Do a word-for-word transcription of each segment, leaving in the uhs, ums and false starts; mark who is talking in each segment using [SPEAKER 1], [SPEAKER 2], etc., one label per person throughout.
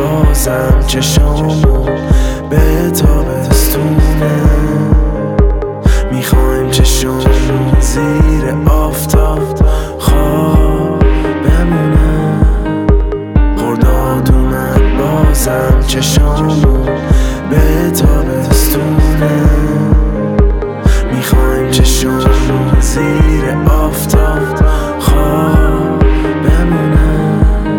[SPEAKER 1] بازم چشامون به تابستونه. میخوایم چشامون زیر آفتاب خواب بمونه. خرداد اومد بازم چشامون به تابستونه. میخوایم چشامون زیر آفتاب خواب بمونه.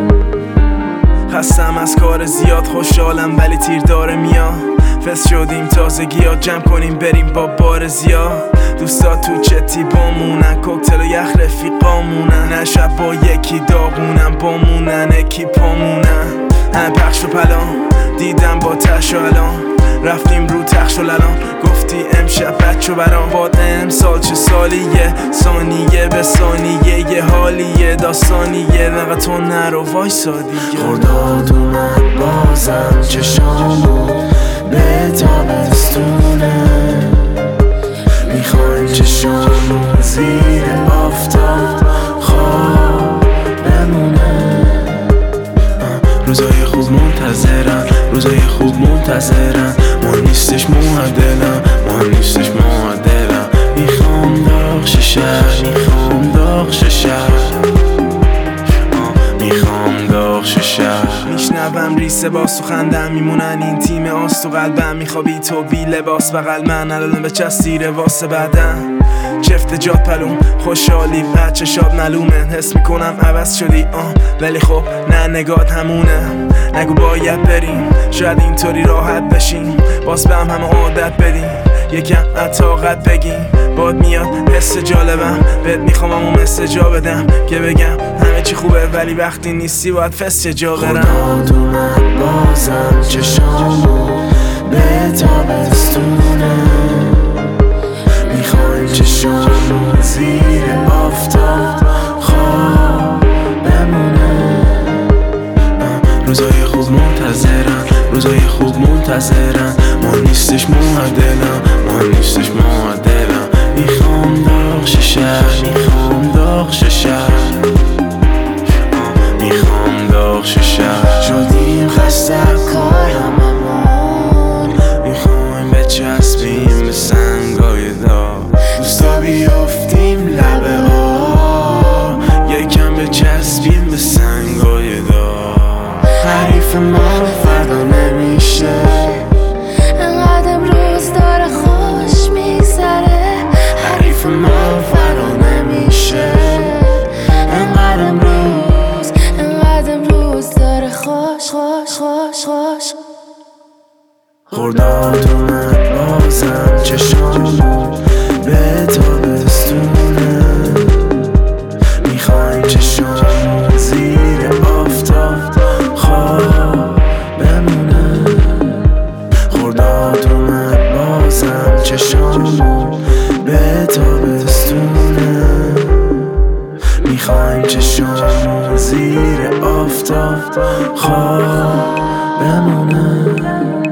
[SPEAKER 1] خستم از کار زیاد، خوشحالم ولی تیر داره میاد. فس شدیم تازگی ها، جمع کنیم بریم با بار زیاد. دوستا تو چتی بامونن، کوکتل و یخ رفیقامونن. نه شب با یکی داغونن، بامونن اکی پامونن. همه پخش و پلان دیدم با تش و الان. رفتیم رو تخش و للان، گفتی امشب بچه برام. باد امسال چه سالیه، ثانیه به ثانیه یه حالیه، داستانیه. نقد تو نرو وایسا دیگه. خرداد اومد بازم چشامون به تابستونه. میخوایم چشامون زیر آفتاب خواب بمونه. روزای خوب منتظرن، روزای خوب منتظرن. ما نیستش معدلم، ما نیستش معدلم. میخوام داغ ششر، میخوام داغ ششر، میخوام داغ ششر. میشنوم ریسه با سخندم، میمونن این تیم آس تو قلبم. میخوابی تو بی لباس بغل من، الان به چستیره واسه بعدم. چفت جات پلوم خوشحالی بچه شاد ملومه. حس میکنم عوض شدی آه، ولی خب نه نگات همونه. نگو باید بریم، شاید اینطوری راحت بشیم. باز به هم همه عادت بدیم، یکم عطاقت بگیم. باد میاد حس جالبم، بهت میخوام همون مثل جا بدم. که بگم همه چی خوبه ولی وقتی نیستی باید فس یه جا برم. خرداد اومد بازم چشامون به تابستونه. میخوایم چشامون زیر آفتاب خواب بمونه. روزای خوب منتظرن، روزای خوب منتظرن. ما نیستش معدلم، ما نیستش معدلم. میخوام داغ ششر، میخوام داغ ششر، میخوام داغ ششر. شدیم خسته کار هممون، میخوایم بچسبیم به سنگای داغ. دوستا بیافتیم لبه ها، یکم بچسبیم به سنگای داغ. حریف ما فردا نمیشه،
[SPEAKER 2] انقدر امروز داره خوش میگذره.
[SPEAKER 1] حریف ما فردا نمیشه، انقدر امروز،
[SPEAKER 2] انقدر امروز داره خوش خوش خوش خوش.
[SPEAKER 1] خرداد اومد بازم چشامون به تابستونه. میخوایم چشامون زیر آفتاب خواب بمونه. خرداد اومد بازم چشامون به تابستونه. میخوایم چشامون زیر آفتاب خواب بمونه.